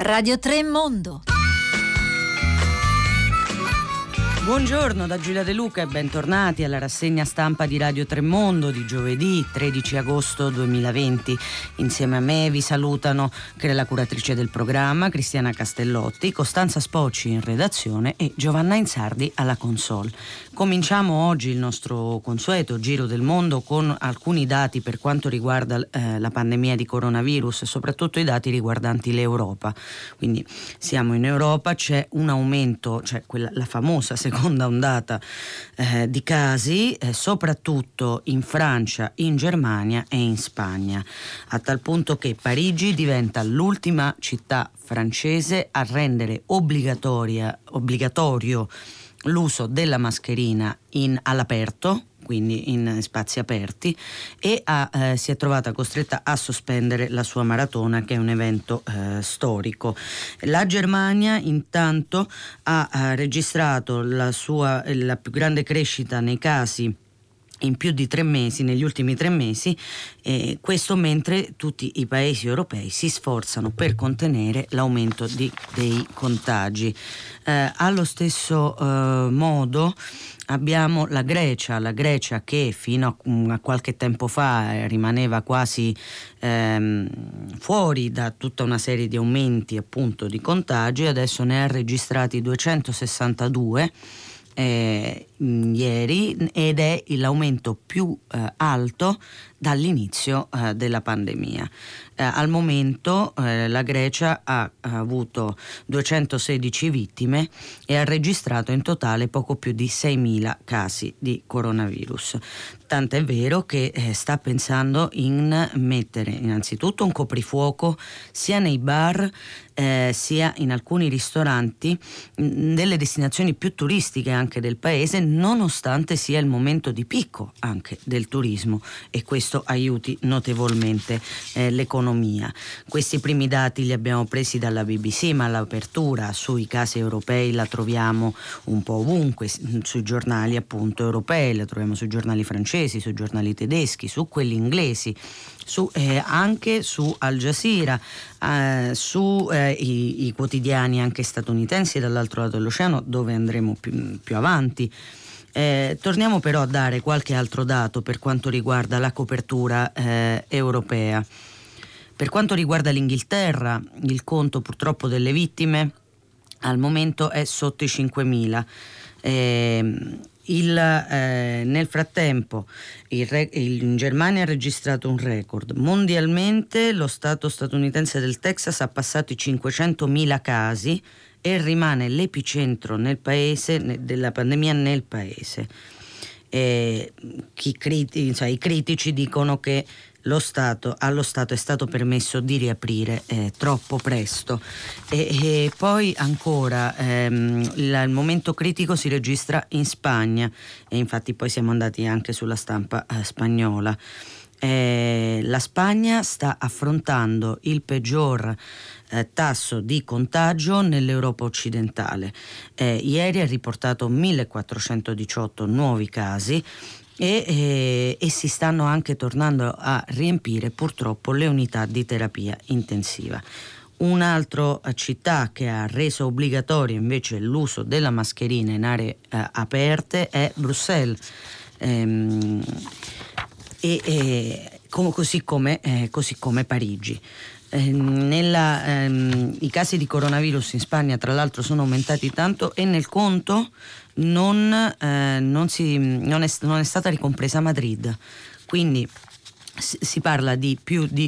Radio 3 Mondo. Buongiorno da Giulia De Luca e bentornati alla rassegna stampa di Radio 3 Mondo di giovedì 13 agosto 2020. Insieme a me vi salutano la curatrice del programma Cristiana Castellotti, Costanza Spocci in redazione e Giovanna Insardi alla console. Cominciamo oggi il nostro consueto giro del mondo con alcuni dati per quanto riguarda la pandemia di coronavirus e soprattutto i dati riguardanti l'Europa. Quindi siamo in Europa, c'è un aumento, la famosa seconda ondata di casi, soprattutto in Francia, in Germania e in Spagna, a tal punto che Parigi diventa l'ultima città francese a rendere obbligatorio l'uso della mascherina all'aperto, quindi in spazi aperti, e si è trovata costretta a sospendere la sua maratona, che è un evento storico. La Germania intanto ha registrato la più grande crescita nei casi in più di 3 mesi, negli ultimi 3 mesi, questo mentre tutti i paesi europei si sforzano per contenere l'aumento dei contagi. Allo stesso modo abbiamo la Grecia che fino a qualche tempo fa rimaneva quasi fuori da tutta una serie di aumenti appunto di contagi, adesso ne ha registrati 262 ieri, ed è l'aumento più alto dall'inizio della pandemia. Al momento la Grecia ha avuto 216 vittime e ha registrato in totale poco più di 6.000 casi di coronavirus. Tant'è vero che sta pensando in mettere innanzitutto un coprifuoco sia nei bar sia in alcuni ristoranti delle destinazioni più turistiche anche del paese, nonostante sia il momento di picco anche del turismo, e questo aiuti notevolmente l'economia. Questi primi dati li abbiamo presi dalla BBC, ma l'apertura sui casi europei la troviamo un po' ovunque, sui giornali appunto europei, la troviamo sui giornali francesi, sui giornali tedeschi, su quelli inglesi, anche su Al Jazeera, su i quotidiani anche statunitensi dall'altro lato dell'oceano, dove andremo più avanti. Torniamo però a dare qualche altro dato per quanto riguarda la copertura europea. Per quanto riguarda l'Inghilterra, il conto purtroppo delle vittime al momento è sotto i 5.000. Nel frattempo in Germania ha registrato un record. Mondialmente lo stato statunitense del Texas ha passato i 500.000 casi e rimane l'epicentro nel paese della pandemia nel paese. I critici dicono che allo Stato è stato permesso di riaprire troppo presto, e poi ancora il momento critico si registra in Spagna, e infatti poi siamo andati anche sulla stampa spagnola. La Spagna sta affrontando il peggior tasso di contagio nell'Europa occidentale. Ieri ha riportato 1.418 nuovi casi e si stanno anche tornando a riempire purtroppo le unità di terapia intensiva. Un'altra città che ha reso obbligatorio invece l'uso della mascherina in aree aperte è Bruxelles, così come Parigi. I casi di coronavirus in Spagna tra l'altro sono aumentati tanto, e nel conto non è stata ricompresa Madrid, quindi si parla di più di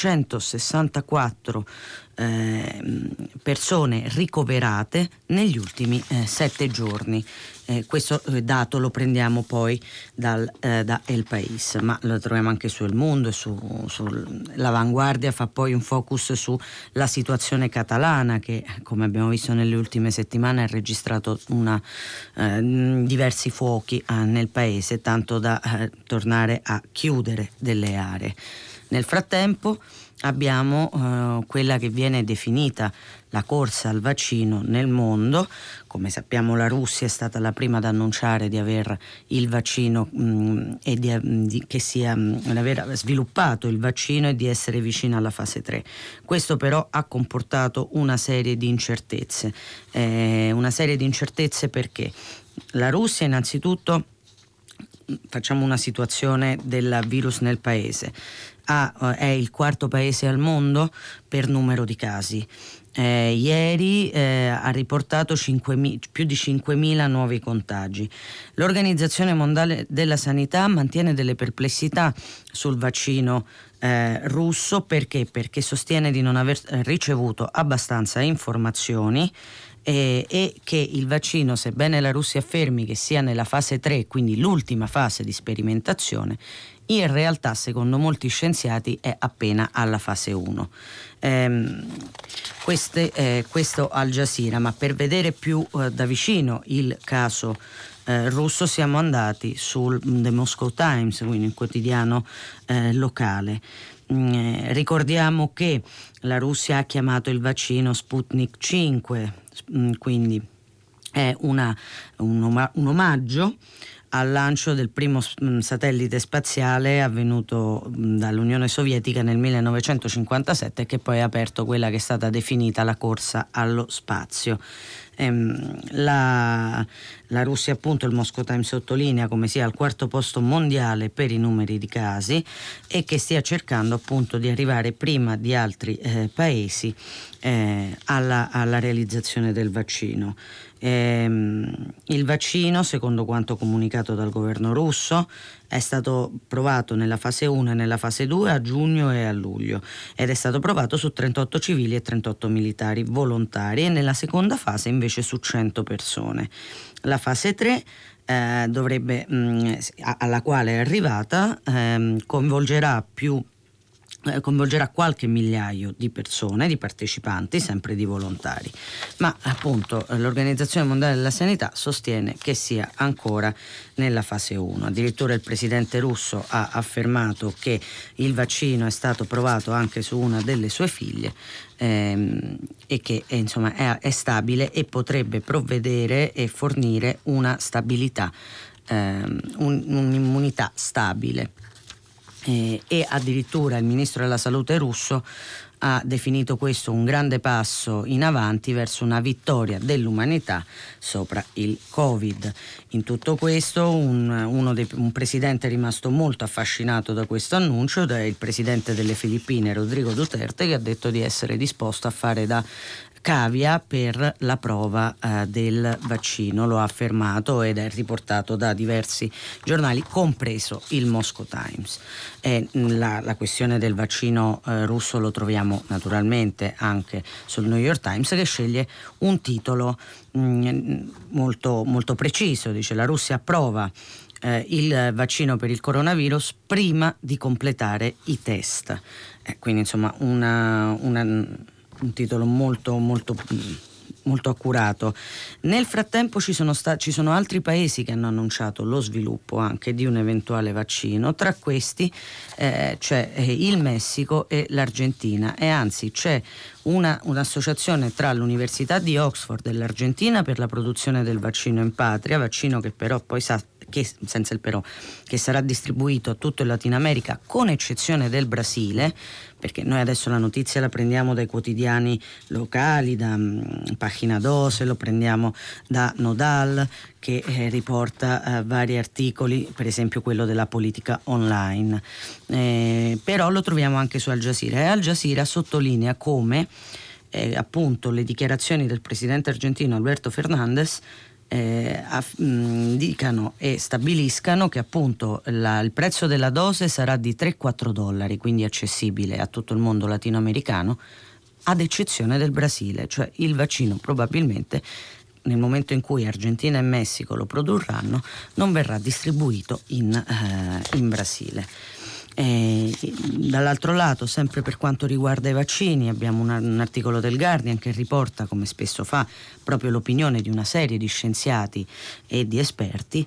864 persone ricoverate negli ultimi 7 giorni. Questo dato lo prendiamo poi da El País, ma lo troviamo anche su El Mundo e l'Avanguardia fa poi un focus sulla situazione catalana, che come abbiamo visto nelle ultime settimane ha registrato diversi fuochi nel paese, tanto da tornare a chiudere delle aree. Nel frattempo abbiamo quella che viene definita la corsa al vaccino nel mondo. Come sappiamo, la Russia è stata la prima ad annunciare di aver il vaccino e di aver sviluppato il vaccino e di essere vicina alla fase 3. Questo però ha comportato una serie di incertezze. Perché la Russia, innanzitutto, facciamo una situazione del virus nel paese, è il quarto paese al mondo per numero di casi. Ieri ha riportato più di 5.000 nuovi contagi. L'Organizzazione Mondiale della Sanità mantiene delle perplessità sul vaccino russo. Perché? Perché sostiene di non aver ricevuto abbastanza informazioni e che il vaccino, sebbene la Russia affermi che sia nella fase 3, quindi l'ultima fase di sperimentazione, in realtà, secondo molti scienziati, è appena alla fase 1. Questo Al Jazeera, ma per vedere più da vicino il caso russo siamo andati sul The Moscow Times, quindi un quotidiano locale. Ricordiamo che la Russia ha chiamato il vaccino Sputnik 5, quindi è un omaggio al lancio del primo satellite spaziale avvenuto dall'Unione Sovietica nel 1957, che poi ha aperto quella che è stata definita la corsa allo spazio. La Russia, appunto, il Moscow Times sottolinea come sia al quarto posto mondiale per i numeri di casi e che stia cercando, appunto, di arrivare prima di altri paesi alla realizzazione del vaccino. Il vaccino, secondo quanto comunicato dal governo russo, è stato provato nella fase 1 e nella fase 2 a giugno e a luglio ed è stato provato su 38 civili e 38 militari volontari, e nella seconda fase invece su 100 persone. La fase 3 alla quale è arrivata coinvolgerà qualche migliaio di persone, di partecipanti, sempre di volontari, ma appunto l'Organizzazione Mondiale della Sanità sostiene che sia ancora nella fase 1. Addirittura il presidente russo ha affermato che il vaccino è stato provato anche su una delle sue figlie e che insomma è stabile e potrebbe provvedere e fornire una stabilità, un'immunità stabile. E addirittura il ministro della salute russo ha definito questo un grande passo in avanti verso una vittoria dell'umanità sopra il Covid. In tutto questo un presidente è rimasto molto affascinato da questo annuncio, è il presidente delle Filippine, Rodrigo Duterte, che ha detto di essere disposto a fare da cavia per la prova del vaccino. Lo ha affermato ed è riportato da diversi giornali, compreso il Moscow Times. La questione del vaccino russo lo troviamo naturalmente anche sul New York Times, che sceglie un titolo molto, molto preciso. Dice: la Russia approva il vaccino per il coronavirus prima di completare i test. Quindi insomma un titolo molto, molto, molto accurato. Nel frattempo ci sono altri paesi che hanno annunciato lo sviluppo anche di un eventuale vaccino. Tra questi c'è il Messico e l'Argentina, e anzi c'è un'associazione tra l'Università di Oxford e l'Argentina per la produzione del vaccino in patria, vaccino che però poi senza il però, che sarà distribuito a tutto il Latino America, con eccezione del Brasile, perché noi adesso la notizia la prendiamo dai quotidiani locali, da Pagina 12, lo prendiamo da Nodal, che riporta vari articoli, per esempio quello della politica online, però lo troviamo anche su Al Jazeera, e Al Jazeera sottolinea come appunto le dichiarazioni del presidente argentino Alberto Fernández dicano e stabiliscano che appunto il prezzo della dose sarà di $3-4, quindi accessibile a tutto il mondo latinoamericano, ad eccezione del Brasile. Cioè il vaccino probabilmente, nel momento in cui Argentina e Messico lo produrranno, non verrà distribuito in Brasile. Dall'altro lato, sempre per quanto riguarda i vaccini, abbiamo un articolo del Guardian che riporta, come spesso fa, proprio l'opinione di una serie di scienziati e di esperti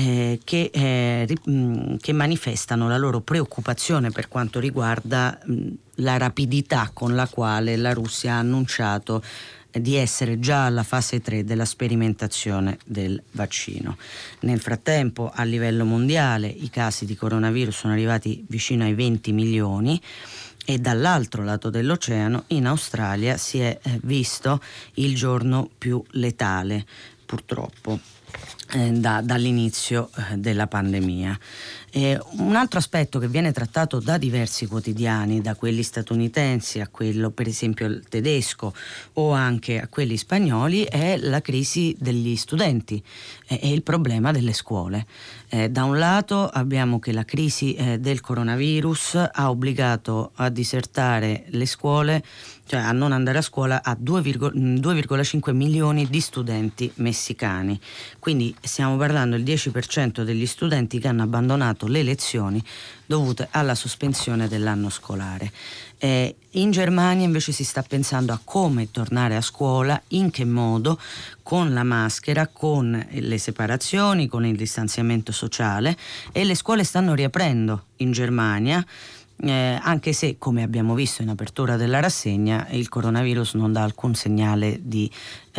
che manifestano la loro preoccupazione per quanto riguarda la rapidità con la quale la Russia ha annunciato di essere già alla fase 3 della sperimentazione del vaccino. Nel frattempo, a livello mondiale, i casi di coronavirus sono arrivati vicino ai 20 milioni e dall'altro lato dell'oceano, in Australia, si è visto il giorno più letale, purtroppo, dall'inizio della pandemia. Un altro aspetto che viene trattato da diversi quotidiani, da quelli statunitensi a quello per esempio tedesco o anche a quelli spagnoli, è la crisi degli studenti e il problema delle scuole. Da un lato abbiamo che la crisi del coronavirus ha obbligato a disertare le scuole, cioè a non andare a scuola, a 2,5 milioni di studenti messicani. Quindi stiamo parlando del 10% degli studenti che hanno abbandonato le lezioni dovute alla sospensione dell'anno scolare. In Germania invece si sta pensando a come tornare a scuola, in che modo, con la maschera, con le separazioni, con il distanziamento sociale, e le scuole stanno riaprendo in Germania. Anche se, come abbiamo visto in apertura della rassegna, il coronavirus non dà alcun segnale di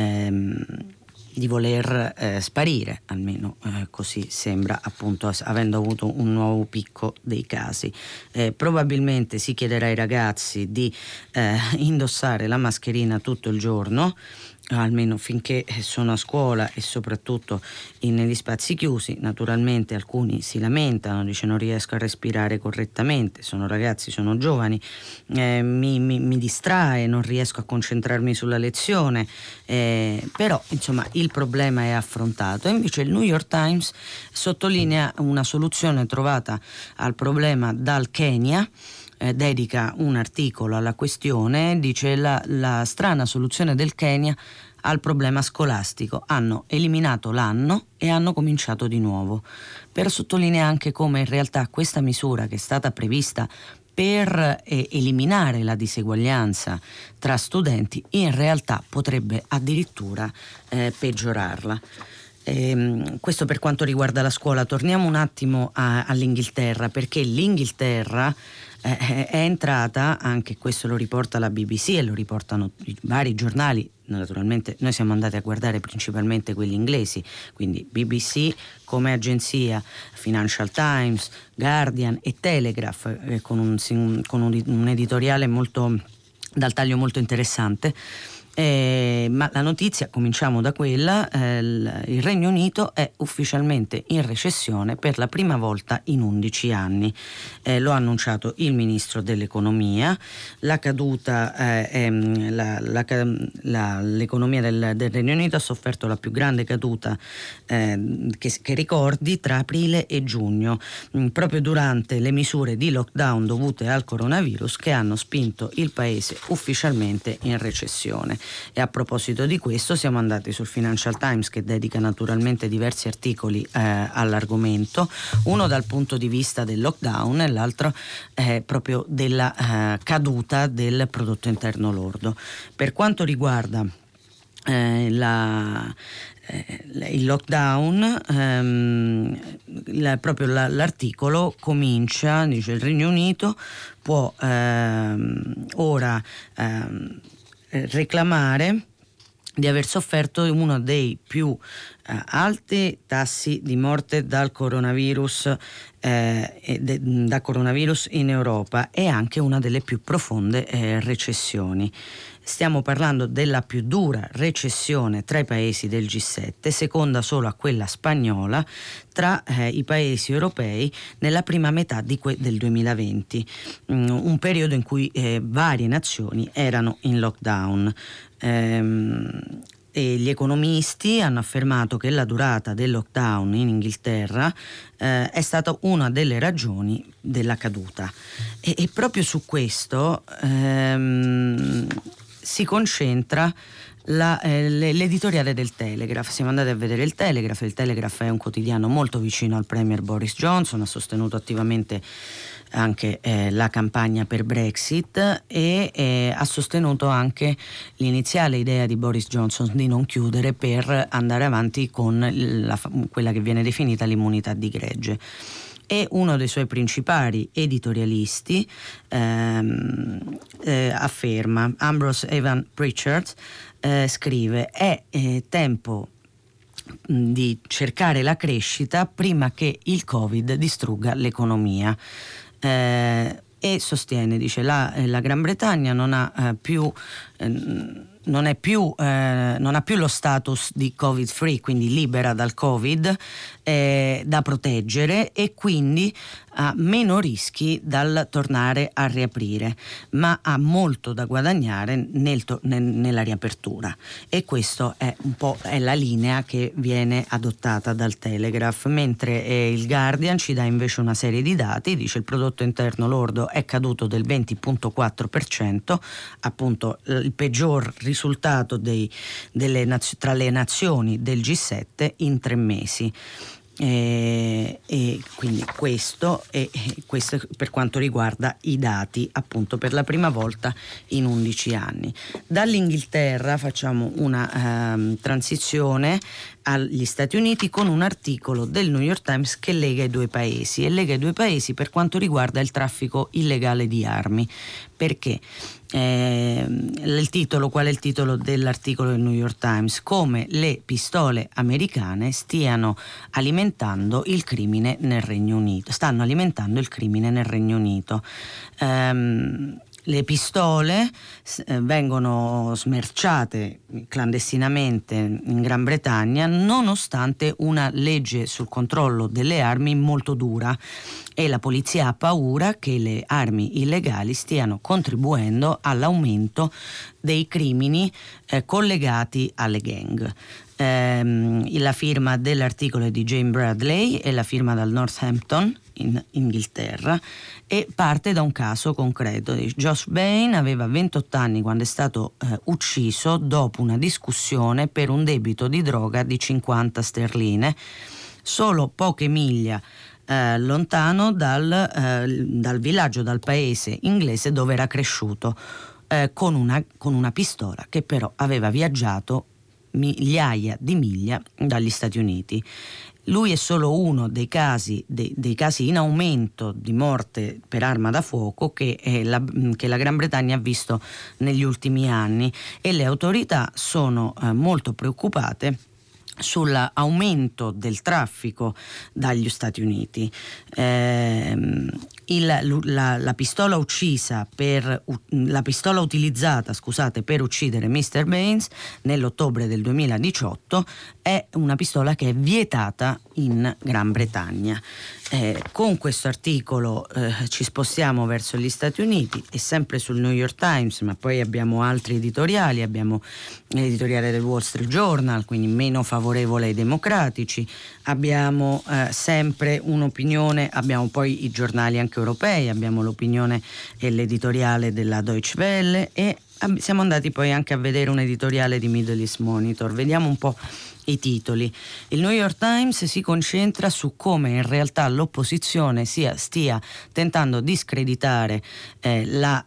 voler sparire, almeno così sembra, appunto, avendo avuto un nuovo picco dei casi. Probabilmente si chiederà ai ragazzi di indossare la mascherina tutto il giorno, almeno finché sono a scuola e soprattutto negli spazi chiusi. Naturalmente alcuni si lamentano, dice non riesco a respirare correttamente, sono ragazzi, sono giovani, mi distrae, non riesco a concentrarmi sulla lezione, però insomma il problema è affrontato. E invece il New York Times sottolinea una soluzione trovata al problema dal Kenya. Dedica un articolo alla questione, dice la strana soluzione del Kenya al problema scolastico: hanno eliminato l'anno e hanno cominciato di nuovo, per sottolineare anche come in realtà questa misura, che è stata prevista per eliminare la diseguaglianza tra studenti, in realtà potrebbe addirittura peggiorarla. Questo per quanto riguarda la scuola. Torniamo un attimo all'Inghilterra, perché l'Inghilterra è entrata, anche questo lo riporta la BBC e lo riportano i vari giornali, naturalmente noi siamo andati a guardare principalmente quelli inglesi, quindi BBC come agenzia, Financial Times, Guardian e Telegraph, con un editoriale molto dal taglio molto interessante. Ma la notizia, cominciamo da quella, il Regno Unito è ufficialmente in recessione per la prima volta in 11 anni. Lo ha annunciato il ministro dell'economia. La caduta, l'economia del Regno Unito ha sofferto la più grande caduta che ricordi tra aprile e giugno, proprio durante le misure di lockdown dovute al coronavirus, che hanno spinto il paese ufficialmente in recessione. E a proposito di questo siamo andati sul Financial Times, che dedica naturalmente diversi articoli all'argomento, uno dal punto di vista del lockdown e l'altro proprio della caduta del prodotto interno lordo. Per quanto riguarda il lockdown, proprio l'articolo comincia, dice: il Regno Unito può ora reclamare di aver sofferto uno dei più alti tassi di morte dal coronavirus da coronavirus in Europa, e anche una delle più profonde recessioni. Stiamo parlando della più dura recessione tra i paesi del G7, seconda solo a quella spagnola, tra i paesi europei nella prima metà del 2020, un periodo in cui varie nazioni erano in lockdown. E gli economisti hanno affermato che la durata del lockdown in Inghilterra è stata una delle ragioni della caduta, e proprio su questo si concentra l'editoriale del Telegraph. Siamo andati a vedere il Telegraph. Il Telegraph è un quotidiano molto vicino al premier Boris Johnson, ha sostenuto attivamente anche la campagna per Brexit e ha sostenuto anche l'iniziale idea di Boris Johnson di non chiudere per andare avanti con quella che viene definita l'immunità di gregge. E uno dei suoi principali editorialisti afferma, Ambrose Evan Pritchard, scrive: è tempo di cercare la crescita prima che il Covid distrugga l'economia. E sostiene, dice, la Gran Bretagna non ha più non ha più lo status di Covid free, quindi libera dal Covid, da proteggere, e quindi ha meno rischi dal tornare a riaprire, ma ha molto da guadagnare nella riapertura, e questo è un po' la linea che viene adottata dal Telegraph, mentre il Guardian ci dà invece una serie di dati. Dice: il prodotto interno lordo è caduto del 20,4%, appunto il peggior risultato tra le nazioni del G7 in 3 mesi. E quindi questo per quanto riguarda i dati, appunto, per la prima volta in 11 anni. Dall'Inghilterra facciamo una transizione agli Stati Uniti con un articolo del New York Times che lega i due paesi per quanto riguarda il traffico illegale di armi. Perché? Qual è il titolo dell'articolo del New York Times? Come le pistole americane stanno alimentando il crimine nel Regno Unito. Le pistole vengono smerciate clandestinamente in Gran Bretagna, nonostante una legge sul controllo delle armi molto dura, e la polizia ha paura che le armi illegali stiano contribuendo all'aumento dei crimini collegati alle gang. La firma dell'articolo è di Jane Bradley e la firma dal Northampton in Inghilterra, e parte da un caso concreto. Josh Bain aveva 28 anni quando è stato ucciso dopo una discussione per un debito di droga di 50 sterline, solo poche miglia lontano dal villaggio, dal paese inglese dove era cresciuto, con una pistola che però aveva viaggiato migliaia di miglia dagli Stati Uniti. Lui è solo uno dei casi in aumento di morte per arma da fuoco che la Gran Bretagna ha visto negli ultimi anni, e le autorità sono molto preoccupate sull'aumento del traffico dagli Stati Uniti. La pistola utilizzata per uccidere Mr. Baines nell'ottobre del 2018 è una pistola che è vietata in Gran Bretagna. Con questo articolo ci spostiamo verso gli Stati Uniti, e sempre sul New York Times, ma poi abbiamo altri editoriali. Abbiamo l'editoriale del Wall Street Journal, quindi meno favorevole ai democratici. Abbiamo sempre un'opinione, abbiamo poi i giornali anche europei, abbiamo l'opinione e l'editoriale della Deutsche Welle, e siamo andati poi anche a vedere un editoriale di Middle East Monitor. Vediamo un po' i titoli. Il New York Times si concentra su come in realtà l'opposizione stia tentando di screditare la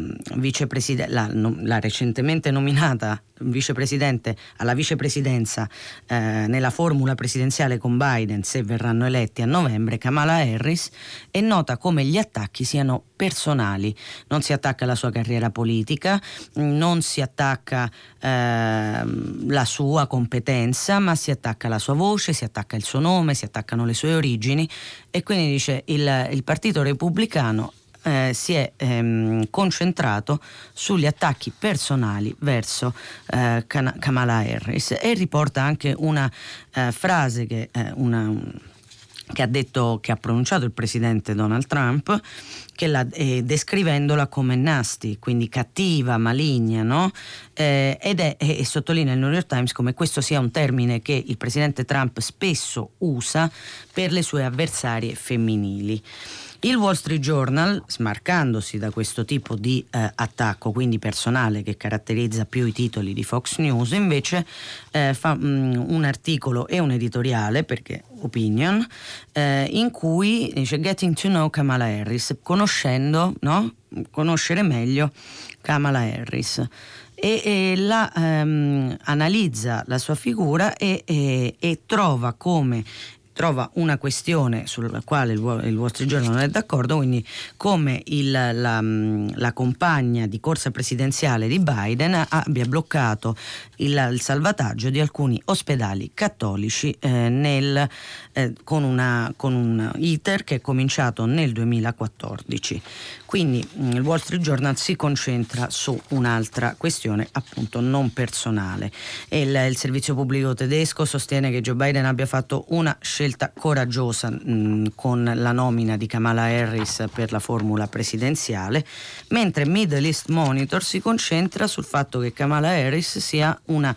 recentemente nominata vicepresidente alla vicepresidenza nella formula presidenziale con Biden, se verranno eletti a novembre, Kamala Harris, e nota come gli attacchi siano personali. Non si attacca la sua carriera politica, non si attacca la sua competenza, ma si attacca la sua voce, si attacca il suo nome, si attaccano le sue origini, e quindi dice il Partito Repubblicano si è concentrato sugli attacchi personali verso Kamala Harris, e riporta anche una frase che ha pronunciato il presidente Donald Trump, descrivendola come nasty, quindi cattiva, maligna, no? E sottolinea il New York Times come questo sia un termine che il presidente Trump spesso usa per le sue avversarie femminili. Il Wall Street Journal, smarcandosi da questo tipo di attacco, quindi personale, che caratterizza più i titoli di Fox News, invece fa un articolo e un editoriale, perché opinion, in cui dice Getting to know Kamala Harris, conoscere meglio Kamala Harris. E analizza la sua figura e trova una questione sulla quale il Wall Street Journal non è d'accordo, quindi come la compagna di corsa presidenziale di Biden abbia bloccato il salvataggio di alcuni ospedali cattolici con un iter che è cominciato nel 2014. Quindi il Wall Street Journal si concentra su un'altra questione, appunto non personale. E il servizio pubblico tedesco sostiene che Joe Biden abbia fatto una scelta coraggiosa con la nomina di Kamala Harris per la formula presidenziale, mentre Middle East Monitor si concentra sul fatto che Kamala Harris sia una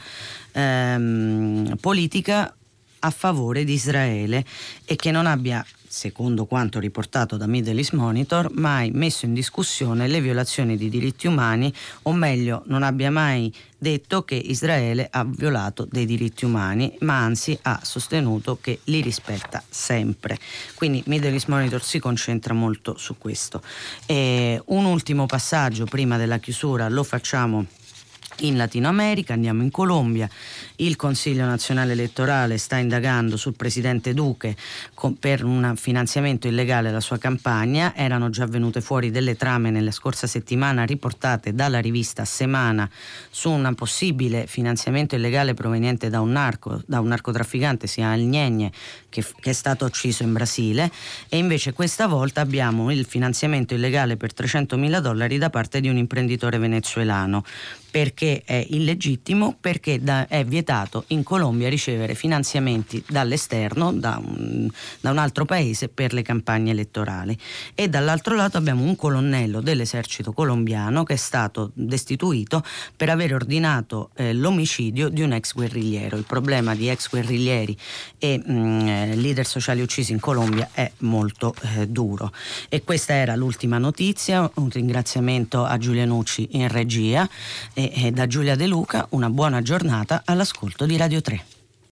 politica a favore di Israele e che non abbia, secondo quanto riportato da Middle East Monitor, mai messo in discussione le violazioni di diritti umani, o meglio, non abbia mai detto che Israele ha violato dei diritti umani, ma anzi ha sostenuto che li rispetta sempre. Quindi Middle East Monitor si concentra molto su questo. Un ultimo passaggio prima della chiusura lo facciamo in Latino America, andiamo in Colombia. Il Consiglio Nazionale Elettorale sta indagando sul presidente Duque per un finanziamento illegale alla sua campagna. Erano già venute fuori delle trame nella scorsa settimana riportate dalla rivista Semana su un possibile finanziamento illegale proveniente da un narcotrafficante, sia Al Ñeñe, che è stato ucciso in Brasile, e invece questa volta abbiamo il finanziamento illegale per $300.000 da parte di un imprenditore venezuelano. Perché è illegittimo? Perché è vietato in Colombia ricevere finanziamenti dall'esterno, da un altro paese, per le campagne elettorali. E dall'altro lato abbiamo un colonnello dell'esercito colombiano che è stato destituito per aver ordinato l'omicidio di un ex guerrigliero. Il problema di ex guerriglieri e leader sociali uccisi in Colombia è molto duro. E questa era l'ultima notizia. Un ringraziamento a Giulia Nucci in regia. E da Giulia De Luca una buona giornata all'ascolto di Radio 3.